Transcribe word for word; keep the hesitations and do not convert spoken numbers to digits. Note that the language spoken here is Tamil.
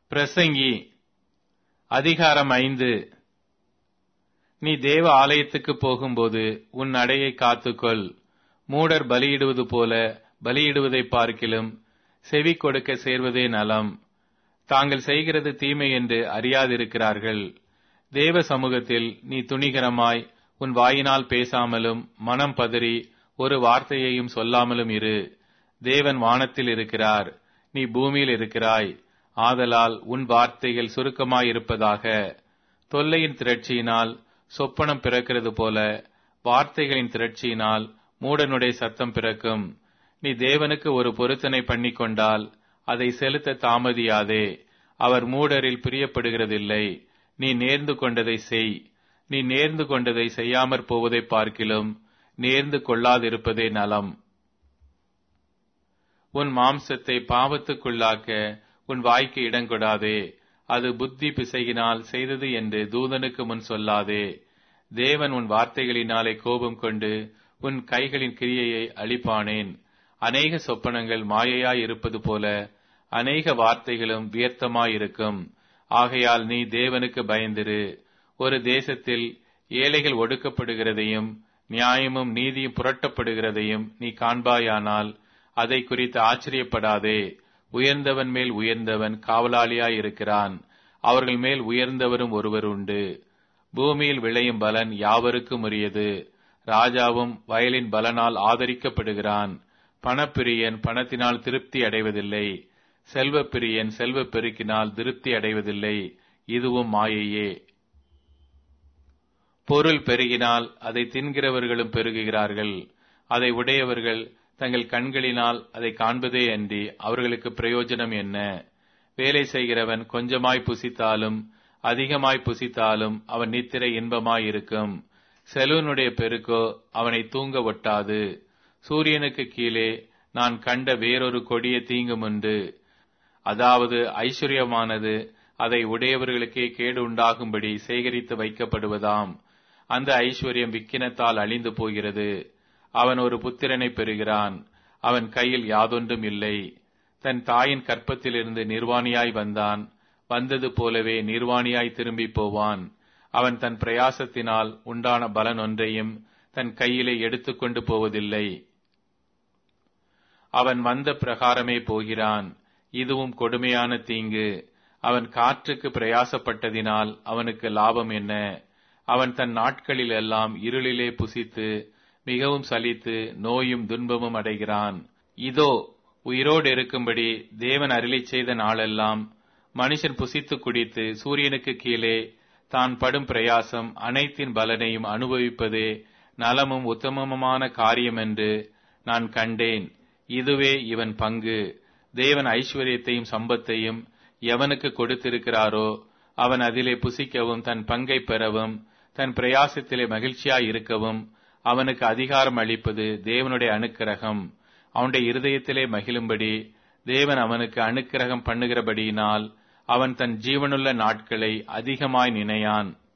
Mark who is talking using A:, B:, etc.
A: பிரசங்கி அதிகாரம் ஐந்து. நீ தேவ ஆலயத்துக்கு போகும்போது உன் நடையை காத்துக்கொள். மூடர் பலியிடுவது போல பலியிடுவதை பார்க்கிலும் செவி கொடுக்க சேர்வதே நலம். தாங்கள் செய்கிறது தீமை என்று அறியாதிருக்கிறார்கள். தேவ சமூகத்தில் நீ துணிகரமாய் உன் வாயினால் பேசாமலும் மனம் பதறி ஒரு வார்த்தையையும் சொல்லாமலும் இரு. தேவன் வானத்தில் இருக்கிறார், நீ பூமியில் இருக்கிறாய். ஆதலால் உன் வார்த்தைகள் சுருக்கமாயிருப்பதாக. தொல்லையின் திரட்சியினால் சொப்பனம் பிறக்கிறது போல வார்த்தைகளின் திரட்சியினால் மூடனுடைய சத்தம் பிறக்கும். நீ தேவனுக்கு ஒரு பொருத்தனை பண்ணி கொண்டால் அதை செலுத்த தாமதியாதே. அவர் மூடரில் பிரியப்படுகிறதில்லை. நீ நேர்ந்து கொண்டதை செய். நீ நேர்ந்து கொண்டதை செய்யாமற் போவதை பார்க்கிலும் நேர்ந்து கொள்ளாதிருப்பதே நலம். உன் மாம்சத்தை பாவத்துக்குள்ளாக்க உன் வாய்க்கு இடங்கொடாதே. அது புத்தி பிசையினால் செய்தது என்று தூதனுக்கு முன் சொல்லாதே. தேவன் உன் வார்த்தைகளினாலே கோபம் கொண்டு உன் கைகளின் கிரியையை அழிப்பானேன். அநேக சொப்பனங்கள் மாயையாய் இருப்பது போல அநேக வார்த்தைகளும் வியர்த்தமாயிருக்கும். ஆகையால் நீ தேவனுக்கு பயந்திரு. ஒரு தேசத்தில் ஏழைகள் ஒடுக்கப்படுகிறதையும் நியாயமும் நீதியும் புரட்டப்படுகிறதையும் நீ காண்பாயானால் அதை குறித்து ஆச்சரியப்படாதே. உயர்ந்தவன் மேல் உயர்ந்தவன் காவலாளியாயிருக்கிறான். அவர்கள் மேல் உயர்ந்தவரும் ஒருவர் உண்டு. பூமியில் விளையும் பலன் யாவருக்கும் உரியது. ராஜாவும் வயலின் பலனால் ஆதரிக்கப்படுகிறான். பணப்பிரியன் பணத்தினால் திருப்தி அடைவதில்லை. செல்வப்பிரியன் செல்வ பெருக்கினால் திருப்தி அடைவதில்லை. இதுவும் மாயையே. பொருள் பெருகினால் அதை தின்கிறவர்களும் பெருகுகிறார்கள். அதை உடையவர்கள் தங்கள் கண்களினால் அதை காண்பதே அன்றி அவர்களுக்கு பிரயோஜனம் என்ன? வேலை செய்கிறவன் கொஞ்சமாய் புசித்தாலும் அதிகமாய் புசித்தாலும் அவன் நித்திரை இன்பமாயிருக்கும். செல்வனுடைய பெருக்கோ அவனை தூங்க ஒட்டாது. சூரியனுக்கு கீழே நான் கண்ட வேறொரு கொடிய தீங்கும் உண்டு. அதாவது ஐஸ்வர்யமானது அதை உடையவர்களுக்கே கேடு உண்டாகும்படி சேகரித்து வைக்கப்படுவதாம். அந்த ஐஸ்வர்யம் விக்கினத்தால் அழிந்து போகிறது. அவன் ஒரு புத்திரனை பெறுகிறான். அவன் கையில் யாதொன்றும் இல்லை. தன் தாயின் கற்பத்திலிருந்து நிர்வாணியாய் வந்தான். வந்தது போலவே நிர்வாணியாய் திரும்பி போவான். அவன் தன் பிரயாசத்தினால் உண்டான பலன் ஒன்றையும் தன் கையிலே எடுத்துக்கொண்டு போவதில்லை. அவன் வந்த பிரகாரமே போகிறான். இதுவும் கொடுமையான தீங்கு. அவன் காற்றுக்கு பிரயாசப்பட்டதினால் அவனுக்கு லாபம் என்ன? அவன் தன் நாட்களில் எல்லாம் இருளிலே புசித்து மிகவும் சலித்து நோயும் துன்பமும் அடைகிறான். இதோ உயிரோடு இருக்கும்படி தேவன் அருளிச் செய்த நாளெல்லாம் மனுஷன் புசித்து குடித்து சூரியனுக்கு கீழே தான் படும் பிரயாசம் அனைத்தின் பலனையும் அனுபவிப்பதே நலமும் உத்தமமுமான காரியம் என்று நான் கண்டேன். இதுவே இவன் பங்கு. தேவன் ஐஸ்வர்யத்தையும் சம்பத்தையும் எவனுக்கு கொடுத்திருக்கிறாரோ அவன் அதிலே புசிக்கவும் தன் பங்கை பெறவும் தன் பிரயாசத்திலே மகிழ்ச்சியாய் இருக்கவும் அவனுக்கு அதிகாரம் அளிப்பது தேவனுடைய அனுக்கிரகம். அவனுடைய இருதயத்திலே மகிழும்படி தேவன் அவனுக்கு அனுக்கிரகம் பண்ணுகிறபடியினால் அவன் தன் ஜீவனுள்ள நாட்களை அதிகமாய் நினையான்.